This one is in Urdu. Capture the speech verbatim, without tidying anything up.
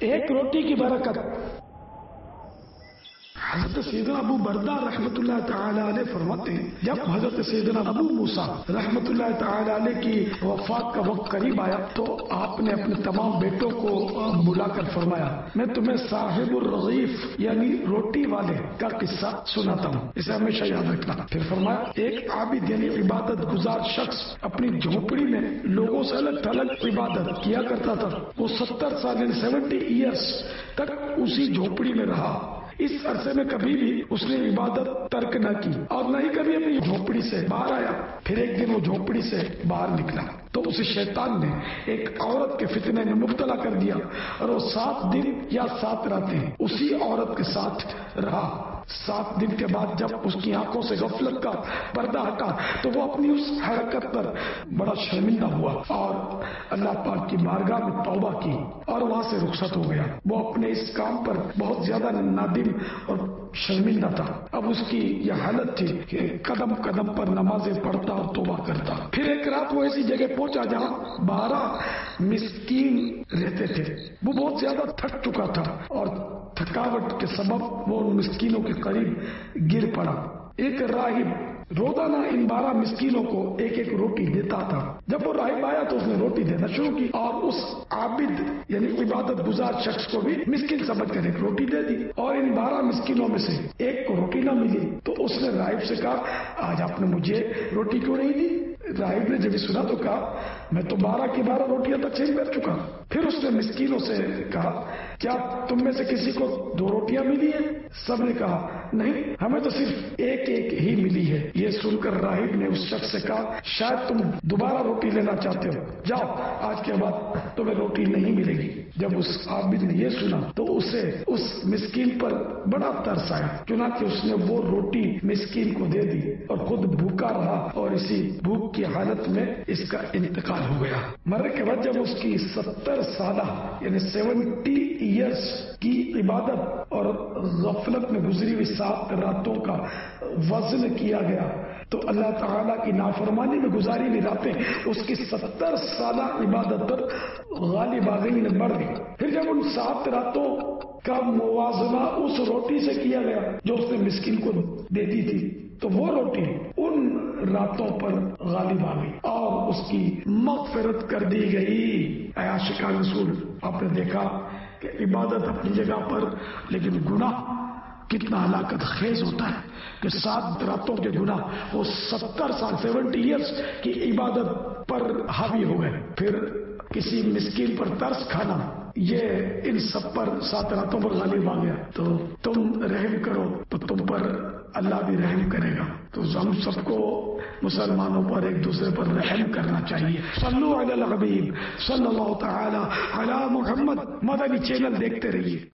ایک روٹی کی برکت. حضرت سیدنا ابو بردہ رحمۃ اللہ تعالی علیہ فرماتے ہیں جب حضرت سیدنا ابو موسیٰ رحمۃ اللہ تعالی علیہ کی وفات کا وقت قریب آیا تو آپ نے اپنے تمام بیٹوں کو بلا کر فرمایا میں تمہیں صاحب الرغیف یعنی روٹی والے کا قصہ سناتا ہوں، اسے ہمیشہ یاد رکھنا. پھر فرمایا ایک عابد یعنی عبادت گزار شخص اپنی جھونپڑی میں لوگوں سے الگ تھلگ عبادت کیا کرتا تھا. وہ ستر سال یعنی سیونٹی ایئرس تک اسی جھونپڑی میں رہا. اس عرصے میں کبھی بھی اس نے عبادت ترک نہ کی اور نہ ہی کبھی اپنی جھونپڑی سے باہر آیا. پھر ایک دن وہ جھونپڑی سے باہر نکلا تو اسے شیطان نے ایک عورت کے فتنے میں مبتلا کر دیا اور وہ سات دن یا سات راتیں اسی عورت کے ساتھ رہا. سات دن کے بعد جب اس کی آنکھوں سے غفلت کا پردہ ہٹا تو وہ اپنی اس حرکت پر بڑا شرمندہ ہوا اور اللہ پاک کی بارگاہ میں توبہ کی اور وہاں سے رخصت ہو گیا. وہ اپنے اس کام پر بہت زیادہ نادم اور شرمندہ تھا. اب اس کی یہ حالت تھی کہ قدم قدم پر نمازیں پڑھتا اور توبہ کرتا. پھر ایک رات وہ ایسی جگہ پہنچا جہاں بارہ مسکین رہتے تھے. وہ بہت زیادہ تھک چکا تھا اور تھکاوٹ کے سبب وہ ان مسکینوں کے قریب گر پڑا. ایک راہب روزانہ ان بارہ مسکینوں کو ایک ایک روٹی دیتا تھا. جب وہ راہب آیا تو اس نے روٹی دینا شروع کی اور اس عابد یعنی عبادت گزار شخص کو بھی مسکین سمجھ کر ایک روٹی دے دی. اور ان بارہ مسکینوں میں سے ایک کو روٹی نہ ملی تو اس نے راہب سے کہا آج آپ نے مجھے روٹی کیوں نہیں دی؟ راہب نے جب سنا تو کہا میں تو بارہ کی بارہ روٹیاں تقسیم کر چکا. پھر اس نے مسکینوں سے کہا کیا تم میں سے کسی کو دو روٹیاں ملی ہیں؟ سب نے کہا نہیں ہمیں تو صرف ایک ایک ہی ملی ہے. یہ سن کر راہب نے اس شخص سے کہا شاید تم دوبارہ روٹی لینا چاہتے ہو، جاؤ آج کے بعد تمہیں روٹی نہیں ملے گی. جب اس عابد نے یہ سنا تو اسے اس مسکین پر بڑا ترس آیا، چنانچہ اس نے وہ روٹی مسکین کو دے دی اور خود بھوکا رہا اور اسی بھوک کی حالت میں اس کا انتقال ہو گیا. مرنے کے بعد جب اس کی ستر سالہ یعنی سیونٹی ایئرس کی عبادت اور غفلت میں گزری ہوئی سات راتوں کا وزن کیا گیا تو اللہ تعالیٰ کی نافرمانی میں گزاری ہوئی راتیں اس کی ستر سالہ عبادت پر غالب آ گئی، بڑھ گئی. پھر جب ان سات راتوں کا موازنہ اس روٹی سے کیا گیا جو اس نے مسکین کو دے دی تھی تو وہ روٹی ان راتوں پر غالب آ گئی اور اس کی مغفرت کر دی گئی. اے عاشقان رسول، آپ نے دیکھا کہ عبادت اپنی جگہ پر لیکن گناہ کتنا ہلاکت خیز ہوتا ہے کہ سات راتوں کے گناہ وہ ستر سال سیونٹی ایئرس کی عبادت پر حاوی ہو گئے. پھر کسی مسکین پر ترس کھانا یہ ان سب پر سات راتوں پر غالب آ گیا. تو تم رحم کرو تو تم پر اللہ بھی رحم کرے گا. تو ہم سب کو مسلمانوں پر ایک دوسرے پر رحم کرنا چاہیے. صلو علی الحبیب صلی اللہ تعالی علی محمد. مدنی چینل دیکھتے رہیے.